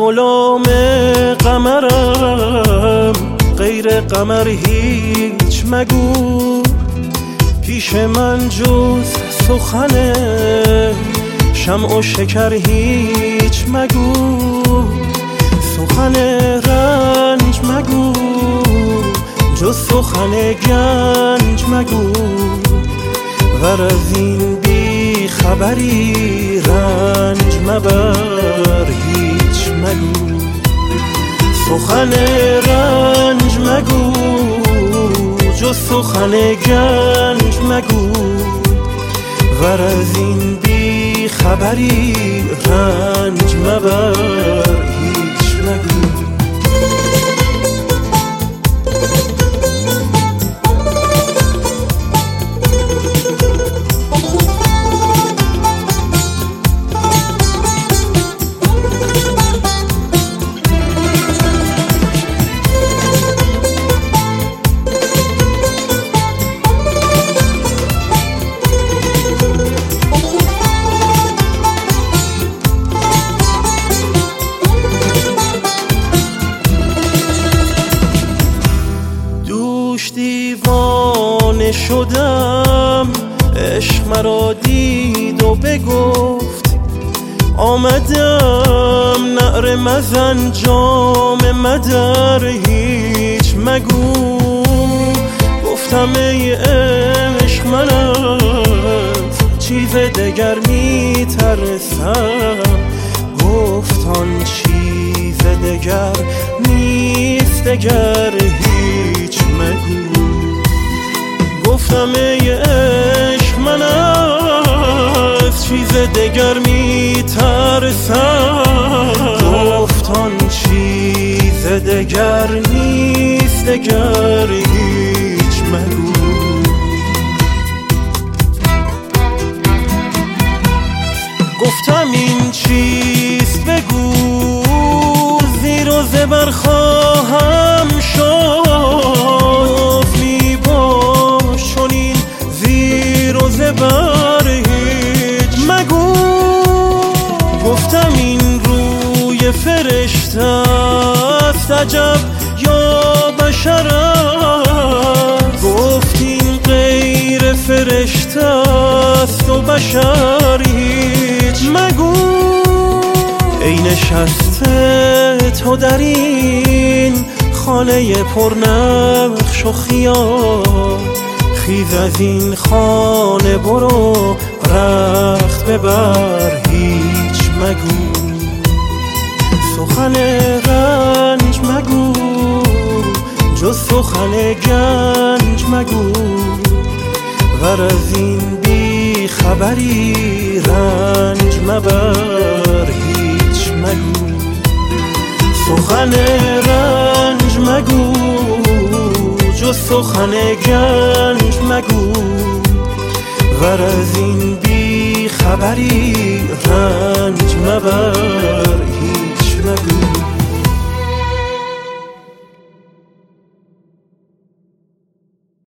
غلام قمرم، غیر قمر هیچ مگو. پیش من جز سخن شمع و شکر هیچ مگو. سخن رنج مگو، جز سخن گنج مگو. ور از این بی خبری رنج مبر هیچ مگو. سخن رنج مگو، جز سخن گنج مگو. ور از این بی خبری رنج مبر هیچ مگو. دیوانه شدم، عشق مرا دید و بگفت. آمدم نعره مزن جام مدر هیچ مگو. گفتم ای عشق من از چیز دگر می ترسم. گفت آن چیز دگر نیست دگر هیچ مگو. گفتم ای عشق من از چیز دگر می ترسم. گفت آن چیز دگر نیست دگر هیچ مگو. گفتم این چیست بگو، زیر و زبر خواهم شد. می باش چنین زیر و زبر هیچ مگو. گفتم این روی فرشته است عجب یا بشر است. گفت این غیر فرشته است و بشر هیچ مگو. ای نشسته تو در این خانه پرنقش و خیال، خیز از این خانه برو رخت ببر هیچ مگو. سخن رنج مگو، جز سخن گنج مگو. ور از این بی خبری رنج مبر هیچ مگو. سخن رنج مگو، جز سخن گنج مگو. ور از این بی خبری رنج مبر